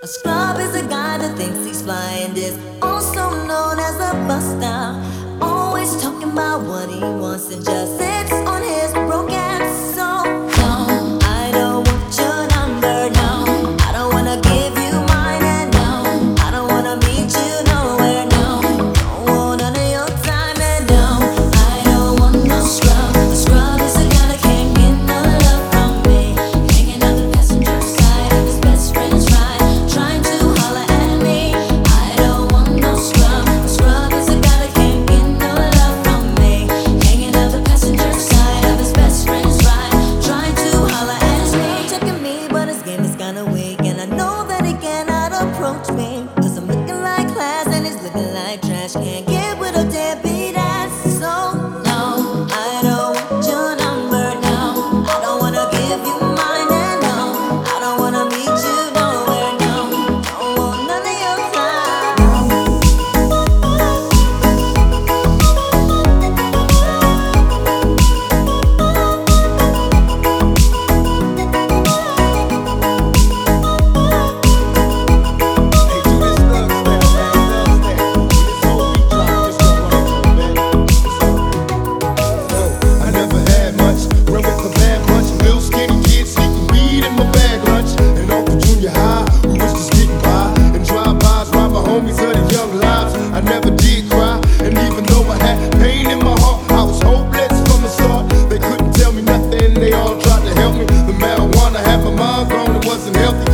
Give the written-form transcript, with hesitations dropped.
A scrub is a guy that thinks he's flying this, also known as a buster. Always talking about what he wants and just sits on his broken soul. No, I don't want your number, no. I don't wanna give you mine, and no, I don't wanna meet you nowhere, no. Don't want none of your time, and no, I don't want no scrub. A scrub is a guy that can't get no love from me, hanging out the passenger side of his best friend's ride, trying to holler at me. I don't want no scrub. A scrub is a guy that can't get no love from me, hanging out the passenger side of his best friend's ride, trying to holler at me. Checking me, but his game is kinda weak, and I know that he cannot approach me, 'cause I'm looking like class and he's looking like trash. Can't get with a deadbeat ass. So no, I don't want your number, no. I don't wanna give you mine, and no, I don't wanna meet you nowhere, no. Don't want none of your time. I never had much, run with the bad bunch. Little skinny kid sneaking weed in my bag lunch. And Uncle Junior High, who was just getting by. And drive-bys, robbing homies of the young lives. I never did cry, and even though I had pain in my heart, I was hopeless from the start. They couldn't tell me nothing, they all tried to help me. The marijuana had my mind gone, it wasn't healthy.